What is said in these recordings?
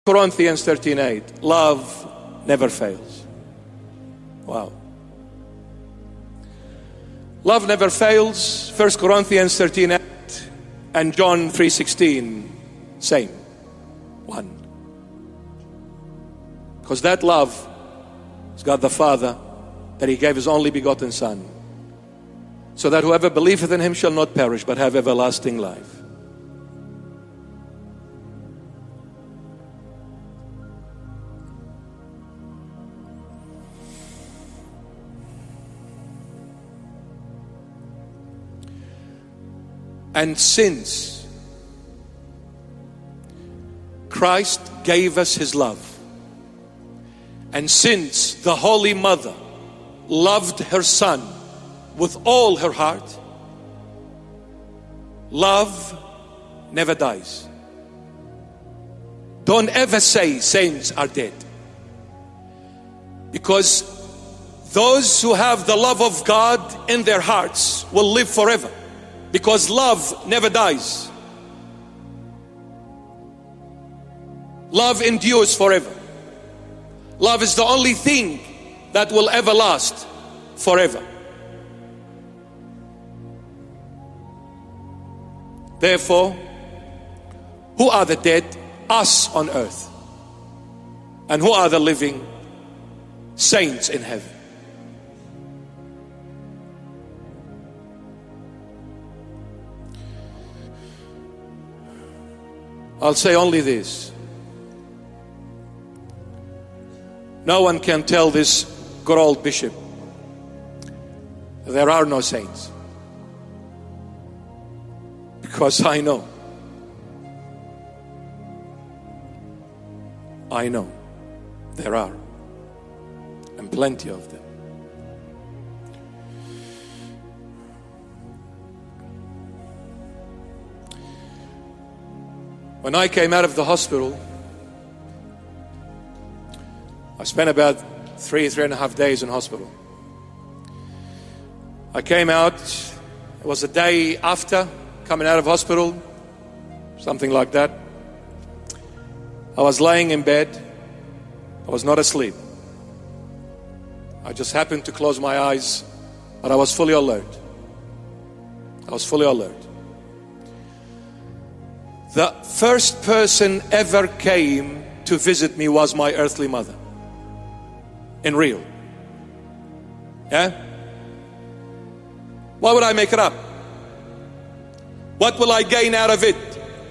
Corinthians 13:8. Love never fails. Wow. Love never fails. 1 Corinthians 13:8 and John 3:16. Same. One. Because that love is God the Father, that He gave His only begotten Son, so that whoever believeth in Him shall not perish but have everlasting life. And since Christ gave us His love, and since the Holy Mother loved her Son with all her heart, love never dies. Don't ever say saints are dead. Because those who have the love of God in their hearts will live forever. Because love never dies. Love endures forever. Love is the only thing that will ever last forever. Therefore, who are the dead? Us on earth. And who are the living? Saints in heaven. I'll say only this. No one can tell this good old bishop there are no saints. Because I know. There are. And plenty of them. When I came out of the hospital, I spent about 3.5 days in hospital. I came out, it was a day after coming out of hospital, something like that. I was laying in bed. I was not asleep. I just happened to close my eyes, but I was fully alert. The first person ever came to visit me was my earthly mother. In real. Yeah? Why would I make it up? What will I gain out of it?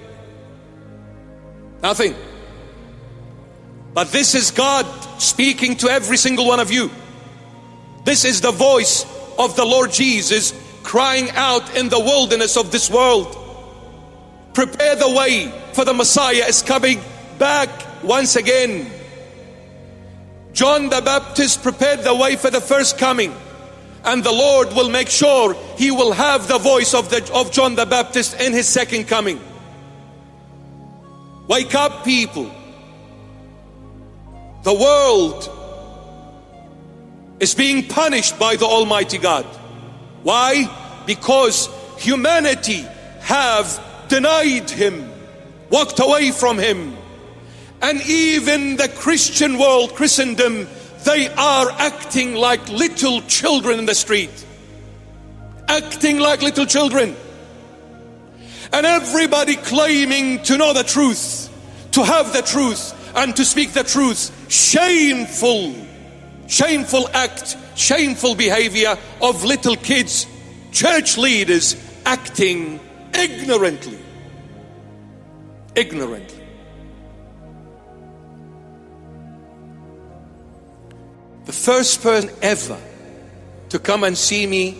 Nothing. But this is God speaking to every single one of you. This is the voice of the Lord Jesus crying out in the wilderness of this world. Prepare the way, for the Messiah is coming back once again. John the Baptist prepared the way for the first coming. And the Lord will make sure He will have the voice of John the Baptist in His second coming. Wake up, people. The world is being punished by the Almighty God. Why? Because humanity have denied Him, walked away from Him. And even the Christian world, Christendom, they are acting like little children in the street. Acting like little children. And everybody claiming to know the truth, to have the truth, and to speak the truth. Shameful act, shameful behavior of little kids, church leaders acting ignorantly. The first person ever to come and see me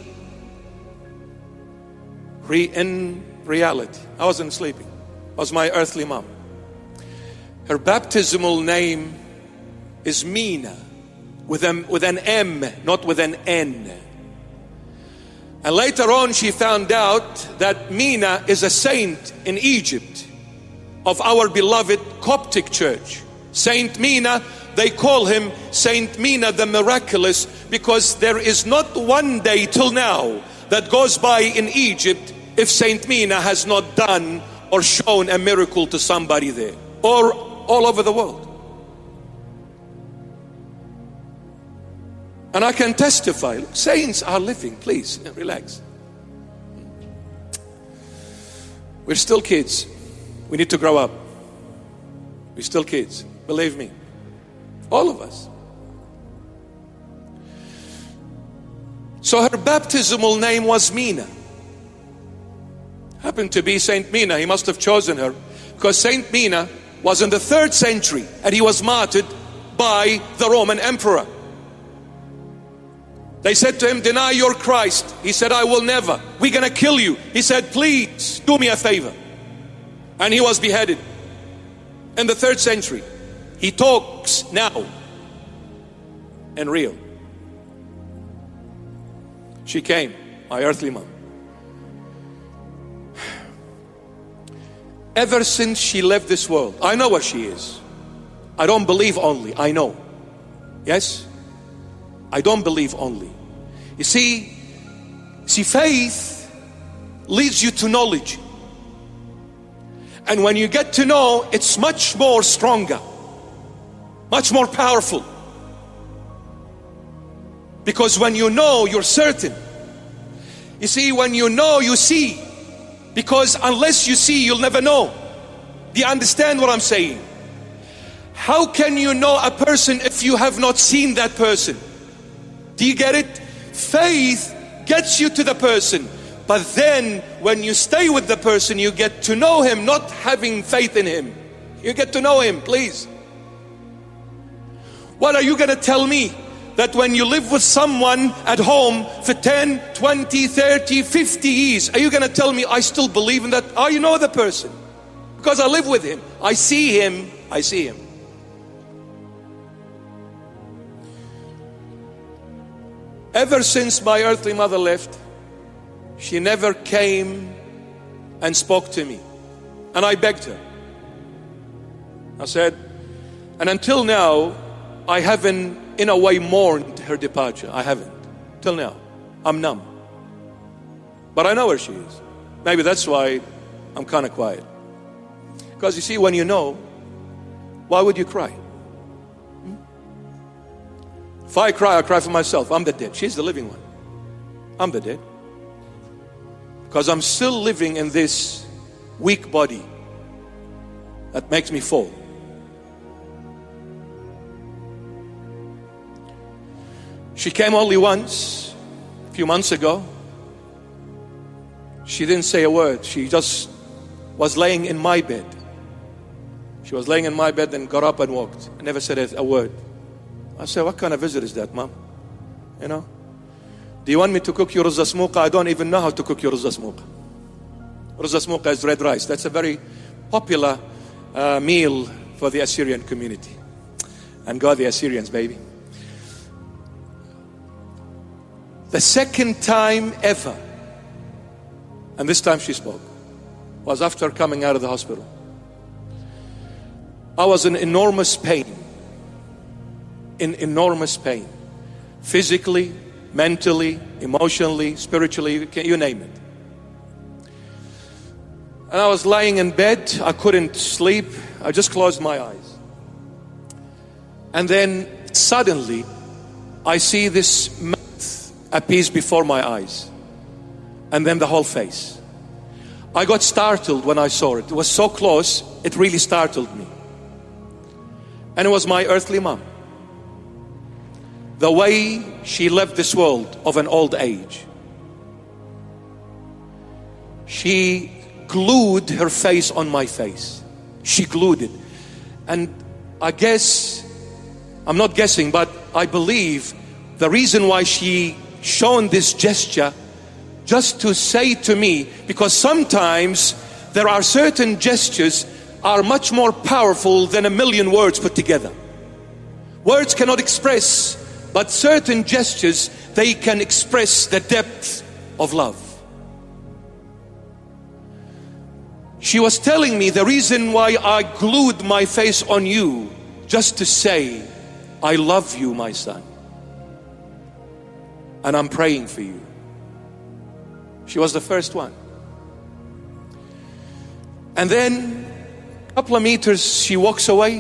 in reality, I wasn't sleeping, was my earthly mom. Her baptismal name is Mina, with an M, not with an N. And later on she found out that Mina is a saint in Egypt of our beloved Coptic church. Saint Mina, they call him Saint Mina the Miraculous, because there is not one day till now that goes by in Egypt if Saint Mina has not done or shown a miracle to somebody there, or all over the world. And I can testify, saints are living. Please, relax. We're still kids. We need to grow up. We're still kids. Believe me. All of us. So her baptismal name was Mina. Happened to be Saint Mina. He must have chosen her because Saint Mina was in the 3rd century and he was martyred by the Roman emperor. They said to him, deny your Christ. He said, I will never. We're going to kill you. He said, please do me a favor. And he was beheaded in the 3rd century. He talks now and real. She came, my earthly mom. Ever since she left this world, I know what she is. I don't believe only, I know. Yes? I don't believe only. You see, faith leads you to knowledge. And when you get to know, it's much more stronger, much more powerful. Because when you know, you're certain. You see, when you know, you see. Because unless you see, you'll never know. Do you understand what I'm saying? How can you know a person if you have not seen that person? Do you get it? Faith gets you to the person. But then when you stay with the person, you get to know him, not having faith in him. You get to know him, please. What are you going to tell me? That when you live with someone at home for 10, 20, 30, 50 years, are you going to tell me I still believe in that? Oh, you know the person. Because I live with him. I see him. I see him. Ever since my earthly mother left, she never came and spoke to me. And I begged her. I said, and until now, I haven't in a way mourned her departure. I haven't. Till now. I'm numb. But I know where she is. Maybe that's why I'm kind of quiet. Because you see, when you know, why would you cry? If I cry for myself. I'm the dead. She's the living one. I'm the dead. Because I'm still living in this weak body that makes me fall. She came only once, a few months ago. She didn't say a word. She just was laying in my bed. She was laying in my bed and got up and walked. I never said a word. I said, what kind of visit is that, Mom? You know? Do you want me to cook you ruzza smuqa? I don't even know how to cook you ruzza smuqa. Ruzza smuqa is red rice. That's a very popular meal for the Assyrian community. And God, the Assyrians, baby. The second time ever, and this time she spoke, was after coming out of the hospital. I was in enormous pain. In enormous pain. Physically, mentally, emotionally, spiritually, you name it. And I was lying in bed. I couldn't sleep. I just closed my eyes. And then suddenly, I see this mouth appears before my eyes. And then the whole face. I got startled when I saw it. It was so close, it really startled me. And it was my earthly mom. The way she left this world of an old age. She glued her face on my face. She glued it. And I guess, I'm not guessing, but I believe the reason why she shown this gesture just to say to me, because sometimes there are certain gestures are much more powerful than a million words put together. Words cannot express, but certain gestures, they can express the depth of love. She was telling me the reason why I glued my face on you, just to say, I love you, my son. And I'm praying for you. She was the first one. And then couple of meters, she walks away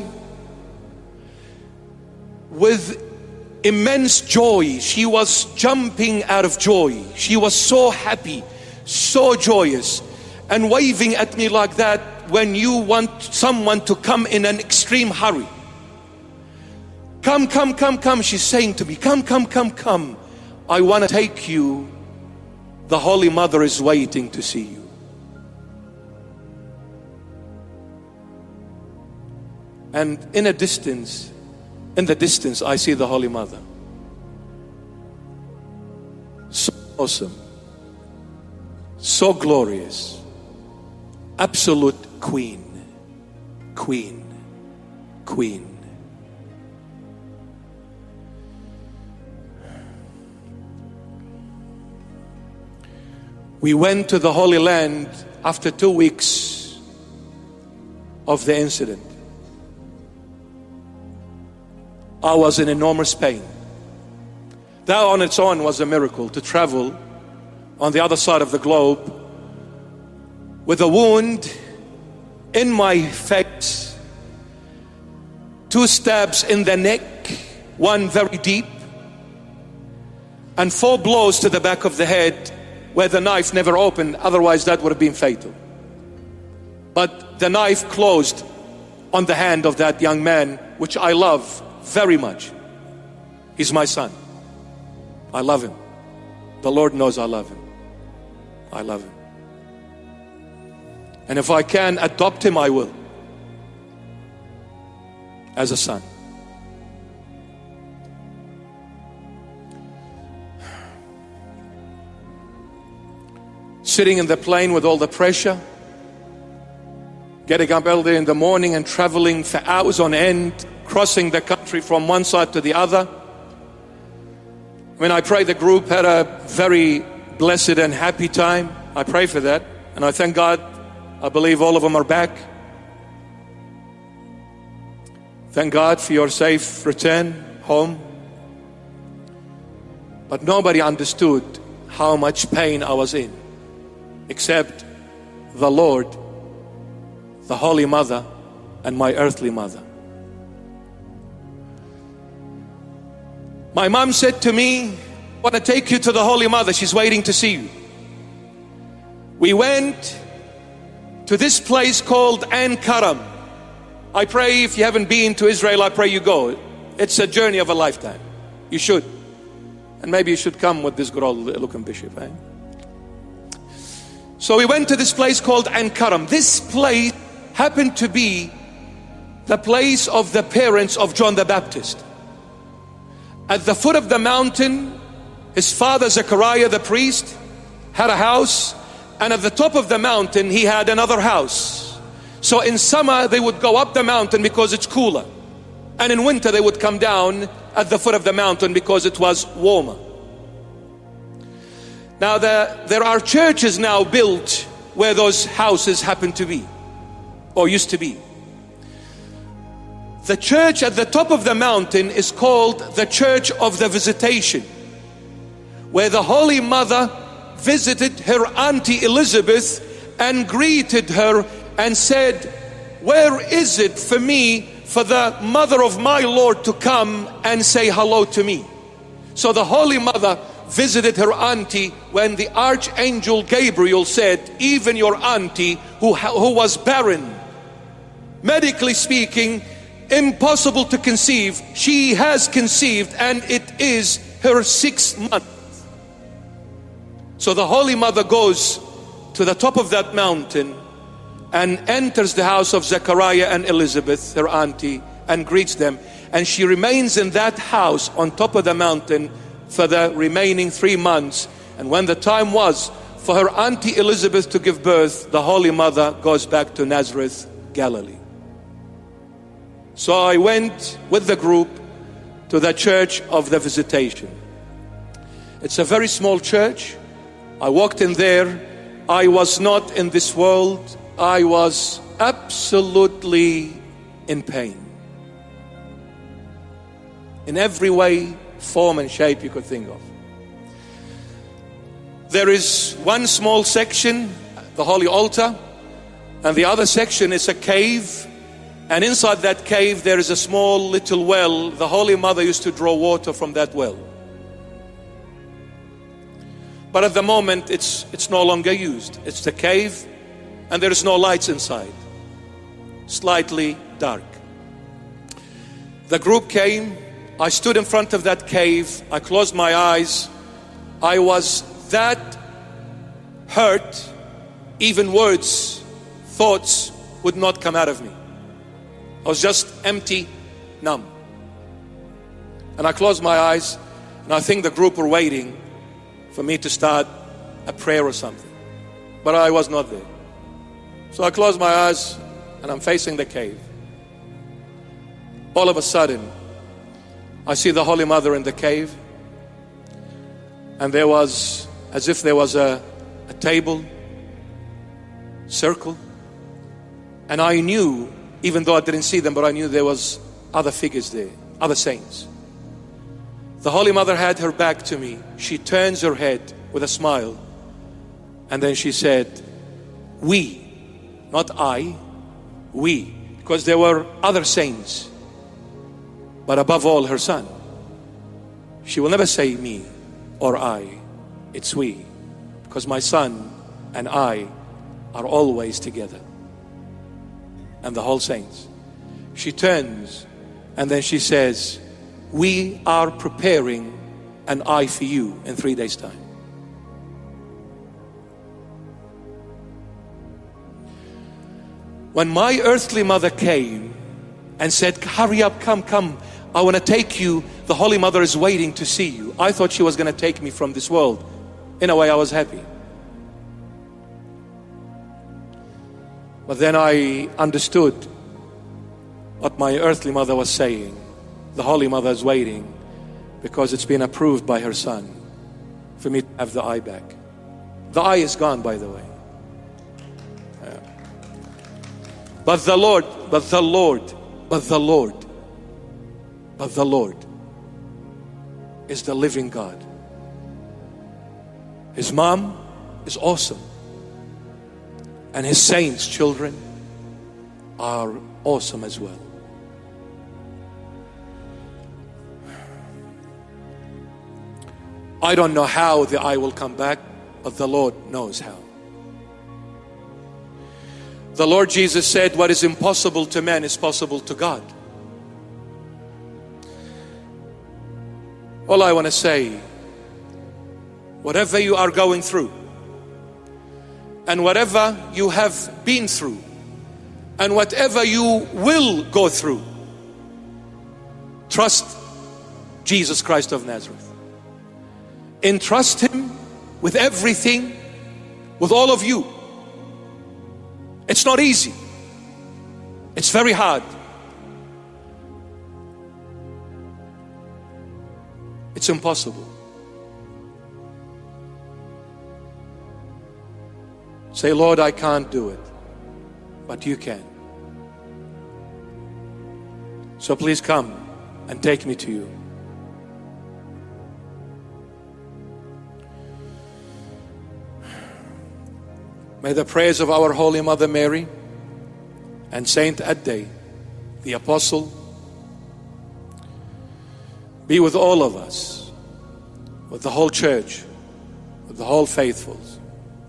with immense joy. She was jumping out of joy. She was so happy, so joyous, and waving at me like that when you want someone to come in an extreme hurry. Come, come, come, come, she's saying to me, come, come, come, come. I want to take you. The Holy Mother is waiting to see you. And in the distance, I see the Holy Mother. So awesome, so glorious, absolute queen, queen, queen. We went to the Holy Land after 2 weeks of the incident. I was in enormous pain. That on its own was a miracle, to travel on the other side of the globe with a wound in my face, 2 stabs in the neck, one very deep, and 4 blows to the back of the head where the knife never opened, otherwise that would have been fatal. But the knife closed on the hand of that young man, which I love very much. He's my son. I love him. The Lord knows I love him. I love him. And if I can adopt him, I will. As a son. Sitting in the plane with all the pressure, getting up early in the morning and traveling for hours on end, crossing the country from one side to the other. When I pray, the group had a very blessed and happy time. I pray for that, and I thank God. I believe all of them are back. Thank God for your safe return home. But nobody understood how much pain I was in, except the Lord, the Holy Mother, and my earthly mother. My mom said to me, I want to take you to the Holy Mother. She's waiting to see you. We went to this place called Ain Karam. I pray if you haven't been to Israel, I pray you go. It's a journey of a lifetime. You should. And maybe you should come with this good old looking bishop. Eh? So we went to this place called Ain Karam. This place happened to be the place of the parents of John the Baptist. At the foot of the mountain, his father Zechariah the priest had a house, and at the top of the mountain he had another house. So in summer they would go up the mountain because it's cooler, and in winter they would come down at the foot of the mountain because it was warmer. Now there are churches now built where those houses happen to be, or used to be. The church at the top of the mountain is called the Church of the Visitation, where the Holy Mother visited her auntie Elizabeth and greeted her and said, where is it for me, for the mother of my Lord to come and say hello to me? So the Holy Mother visited her auntie when the Archangel Gabriel said, even your auntie who was barren, medically speaking, impossible to conceive, she has conceived, and it is her 6th month. So the Holy Mother goes to the top of that mountain and enters the house of Zechariah and Elizabeth, her auntie, and greets them. And she remains in that house on top of the mountain for the remaining 3 months. And when the time was for her auntie Elizabeth to give birth, the Holy Mother goes back to Nazareth, Galilee. So I went with the group to the Church of the Visitation. It's a very small church. I walked in there. I was not in this world. I was absolutely in pain. In every way, form and shape you could think of. There is one small section, the Holy Altar, And the other section is a cave. And inside that cave there is a small little well. The Holy Mother used to draw water from that well. But at the moment it's no longer used. It's the cave and there is no lights inside. Slightly dark. The group came. I stood in front of that cave. I closed my eyes. I was that hurt, even words, thoughts would not come out of me. I was just empty, numb. And I closed my eyes, and I think the group were waiting for me to start a prayer or something. But I was not there. So I closed my eyes, and I'm facing the cave. All of a sudden, I see the Holy Mother in the cave. And there was, as if there was a table, circle. And I knew, even though I didn't see them, but I knew there was other figures there, other saints. The Holy Mother had her back to me. She turns her head with a smile. And then she said, we, not I, we. Because there were other saints. But above all, her son. She will never say me or I. It's we. Because my son and I are always together. And the whole saints. She turns and then she says, we are preparing an eye for you in 3 days' time. When my earthly mother came and said, hurry up, come, I want to take you. The Holy Mother is waiting to see you. I thought she was going to take me from this world. In a way, I was happy. But then I understood what my earthly mother was saying. The Holy Mother is waiting because it's been approved by her son for me to have the eye back. The eye is gone, by the way. Yeah. But the Lord is the living God. His mom is awesome. And his saints' children are awesome as well. I don't know how the eye will come back, but the Lord knows how. The Lord Jesus said, what is impossible to man is possible to God. All I want to say, whatever you are going through, and whatever you have been through, and whatever you will go through, trust Jesus Christ of Nazareth. Entrust Him with everything, with all of you. It's not easy. It's very hard. It's impossible. Say, Lord, I can't do it, but you can. So please come and take me to you. May the prayers of our Holy Mother Mary and Saint Adday, the Apostle, be with all of us, with the whole church, with the whole faithfuls.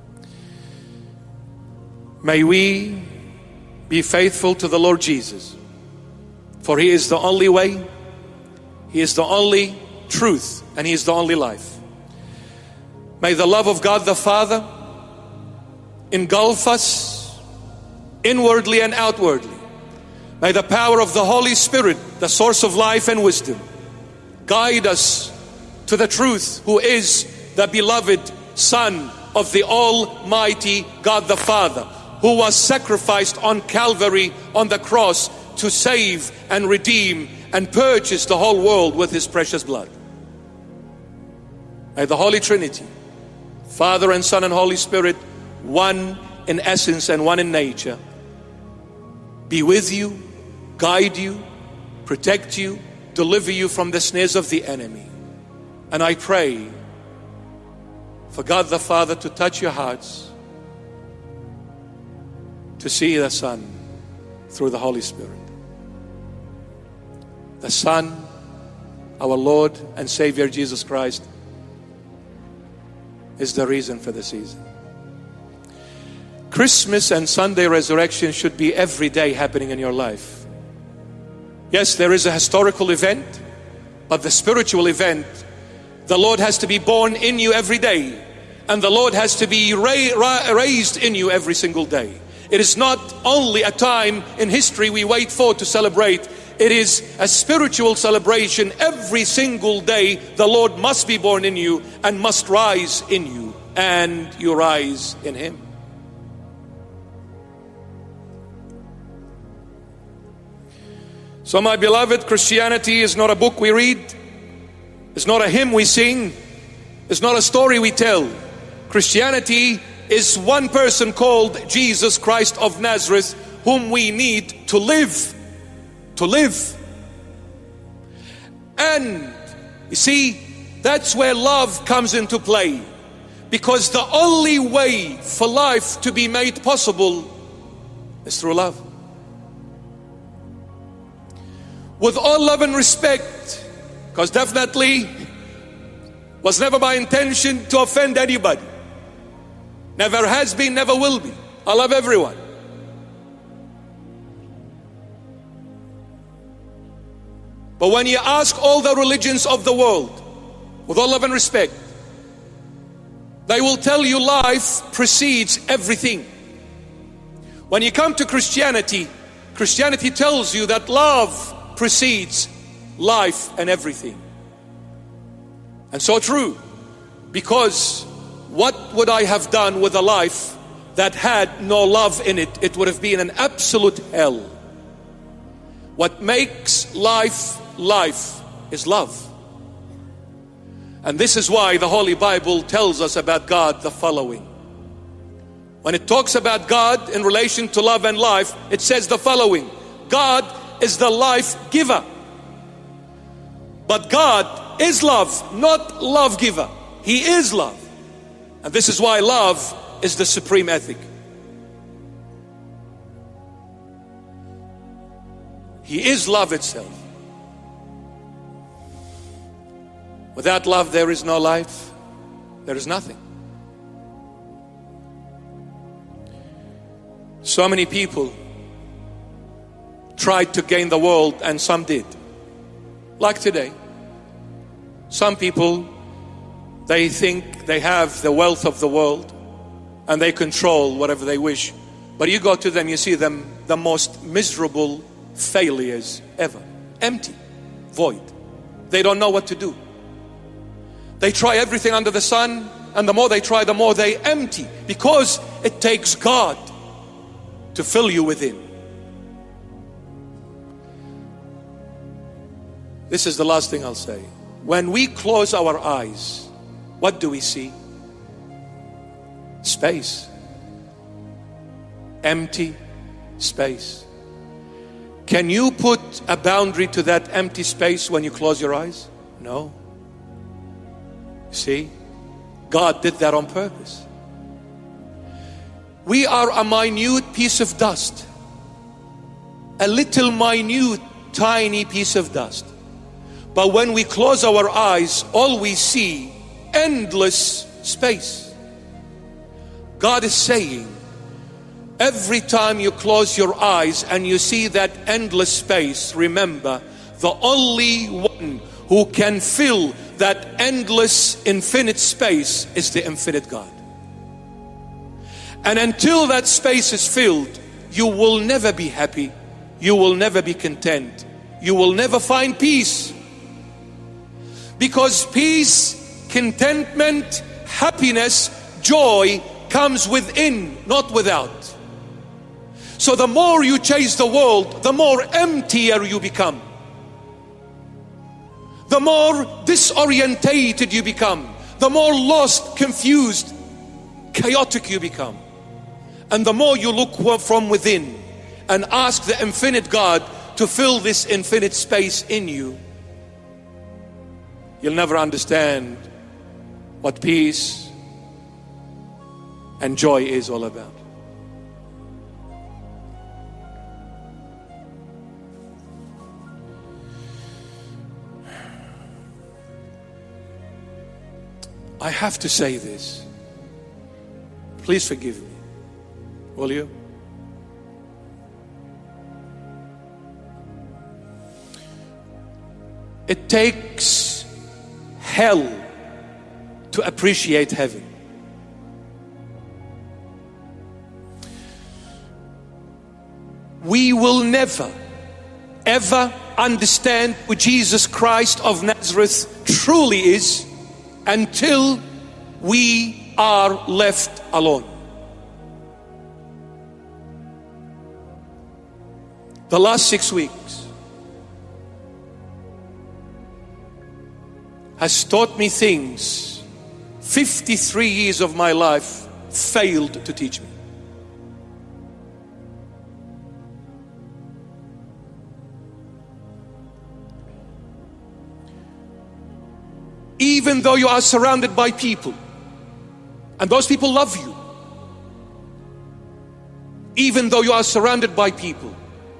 May we be faithful to the Lord Jesus, for He is the only way, He is the only truth, and He is the only life. May the love of God the Father engulf us inwardly and outwardly. May the power of the Holy Spirit, the source of life and wisdom, guide us to the truth, who is the beloved Son of the Almighty God the Father, who was sacrificed on Calvary on the cross to save and redeem and purchase the whole world with His precious blood. May the Holy Trinity, Father and Son and Holy Spirit, one in essence and one in nature, be with you, guide you, protect you, deliver you from the snares of the enemy. And I pray for God the Father to touch your hearts, to to see the Son through the Holy Spirit. The Son, our Lord and Savior Jesus Christ, is the reason for the season. Christmas and Sunday resurrection should be every day happening in your life. Yes, there is a historical event, but the spiritual event, the Lord has to be born in you every day, and the Lord has to be raised in you every single day. It is not only a time in history we wait for to celebrate. It is a spiritual celebration. Every single day the Lord must be born in you and must rise in you, and you rise in Him. So my beloved, Christianity is not a book we read. It's not a hymn we sing. It's not a story we tell. Christianity is one person called Jesus Christ of Nazareth, whom we need to live. To live. And you see, that's where love comes into play. Because the only way for life to be made possible is through love. With all love and respect, because definitely was never my intention to offend anybody. Never has been, never will be. I love everyone. But when you ask all the religions of the world, with all love and respect, they will tell you life precedes everything. When you come to Christianity, Christianity tells you that love precedes life and everything. And so true, because what would I have done with a life that had no love in it? It would have been an absolute hell. What makes life life is love. And this is why the Holy Bible tells us about God the following. When it talks about God in relation to love and life, it says the following: God is the life giver. But God is love, not love giver. He is love. And this is why love is the supreme ethic. He is love itself. Without love, there is no life. There is nothing. So many people tried to gain the world, and some did. Like today. Some people, they think they have the wealth of the world and they control whatever they wish. But you go to them, you see them the most miserable failures ever. Empty, void. They don't know what to do. They try everything under the sun, and the more they try, the more they empty, because it takes God to fill you within. This is the last thing I'll say. When we close our eyes, what do we see? Space. Empty space. Can you put a boundary to that empty space when you close your eyes? No. See? God did that on purpose. We are a minute piece of dust. A little minute, tiny piece of dust. But when we close our eyes, all we see, endless space. God is saying, every time you close your eyes and you see that endless space, remember, the only one who can fill that endless, infinite space is the infinite God. And until that space is filled, you will never be happy. You will never be content. You will never find peace. Because peace, contentment, happiness, joy comes within, not without. So the more you chase the world, the more emptier you become. The more disorientated you become. The more lost, confused, chaotic you become. And the more you look from within and ask the infinite God to fill this infinite space in you, you'll never understand what peace and joy is all about. I have to say this. Please forgive me. Will you? It takes hell to appreciate heaven. We will never, ever understand who Jesus Christ of Nazareth truly is until we are left alone. The last 6 weeks has taught me things 53 years of my life failed to teach me. Even though you are surrounded by people, and those people love you, even though you are surrounded by people,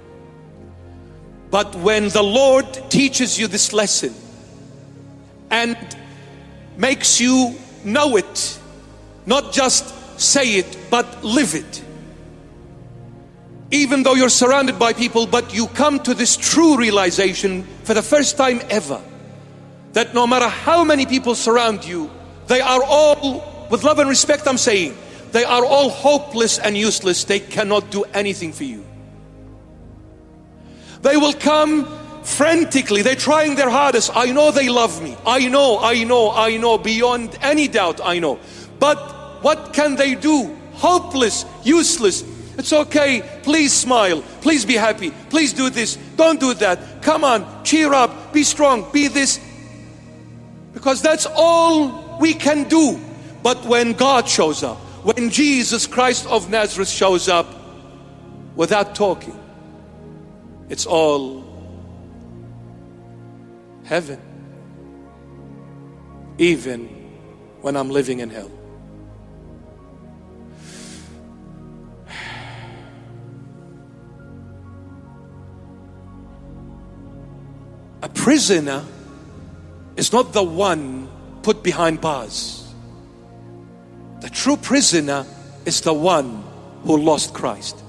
but when the Lord teaches you this lesson and makes you know it, not just say it, but live it. Even though you're surrounded by people, but you come to this true realization for the first time ever, that no matter how many people surround you, they are all, with love and respect I'm saying, they are all hopeless and useless. They cannot do anything for you. They will come frantically, they're trying their hardest. I know they love me. I know, beyond any doubt I know. But what can they do? Hopeless, useless. It's okay, please smile, please be happy, please do this, don't do that. Come on, cheer up, be strong, be this. Because that's all we can do. But when God shows up, when Jesus Christ of Nazareth shows up, without talking, it's all heaven, even when I'm living in hell. A prisoner is not the one put behind bars. The true prisoner is the one who lost Christ.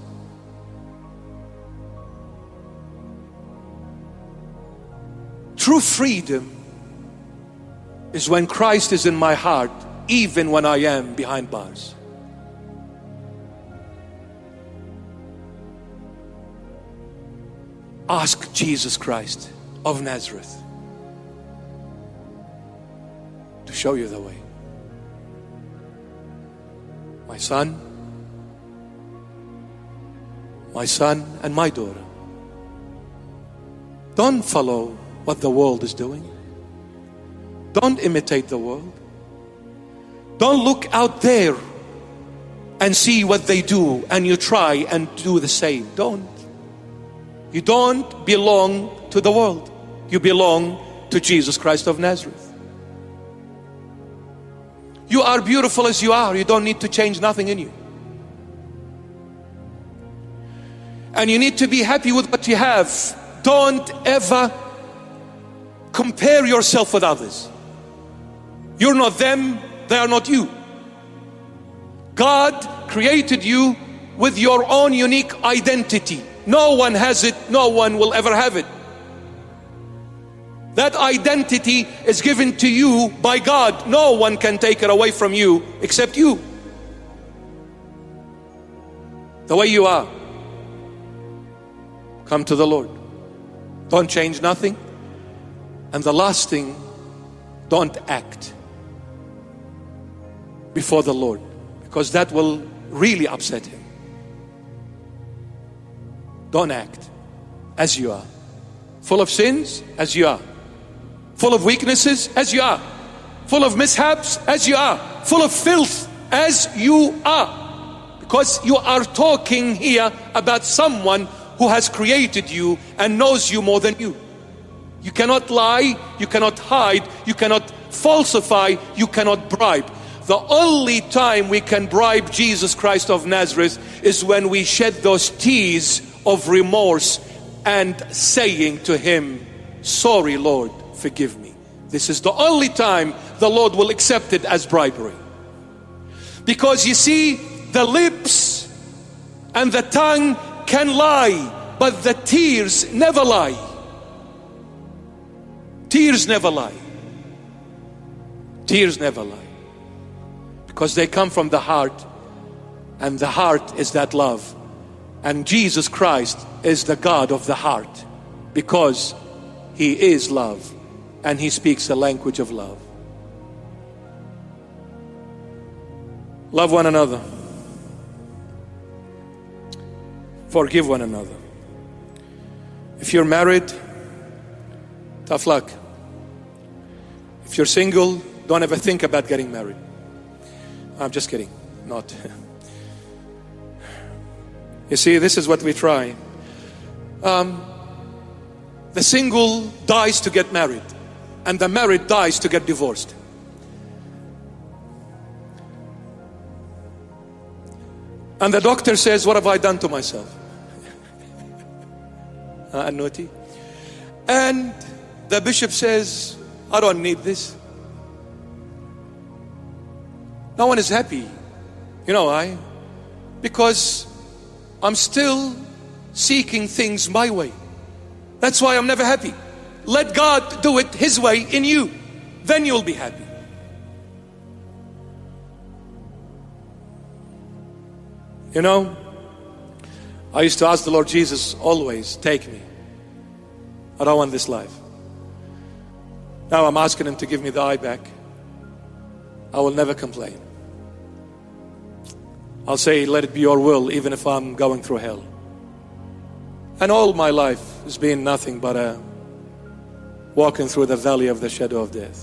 True freedom is when Christ is in my heart, even when I am behind bars. Ask Jesus Christ of Nazareth to show you the way. My son and my daughter, don't follow what the world is doing. Don't imitate the world. Don't look out there and see what they do and you try and do the same. Don't. You don't belong to the world. You belong to Jesus Christ of Nazareth. You are beautiful as you are. You don't need to change nothing in you. And you need to be happy with what you have. Don't ever compare yourself with others. You're not them, they are not you. God created you with your own unique identity. No one has it, no one will ever have it. That identity is given to you by God. No one can take it away from you except you. The way you are. Come to the Lord. Don't change nothing. And the last thing, don't act before the Lord, because that will really upset Him. Don't act as you are. Full of sins as you are. Full of weaknesses as you are. Full of mishaps as you are. Full of filth as you are. Because you are talking here about someone who has created you and knows you more than you. You cannot lie, you cannot hide, you cannot falsify, you cannot bribe. The only time we can bribe Jesus Christ of Nazareth is when we shed those tears of remorse and saying to Him, sorry Lord, forgive me. This is the only time the Lord will accept it as bribery. Because you see, the lips and the tongue can lie, but the tears never lie. Tears never lie. Tears never lie. Because they come from the heart, and the heart is that love. And Jesus Christ is the God of the heart, because He is love, and He speaks the language of love. Love one another. Forgive one another. If you're married, tough luck. If you're single, don't ever think about getting married. I'm just kidding. Not. You see, this is what we try. The single dies to get married, and the married dies to get divorced. And the doctor says, what have I done to myself? Naughty. And the bishop says, I don't need this. No one is happy. You know why? Because I'm still seeking things my way. That's why I'm never happy. Let God do it His way in you. Then you'll be happy. You know, I used to ask the Lord Jesus always, take me. I don't want this life. Now I'm asking Him to give me the eye back. I will never complain. I'll say, let it be your will, even if I'm going through hell. And all my life has been nothing but walking through the valley of the shadow of death.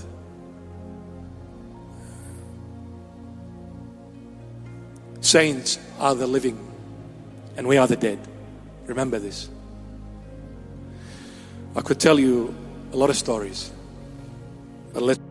Saints are the living, and we are the dead. Remember this. I could tell you a lot of stories, but let's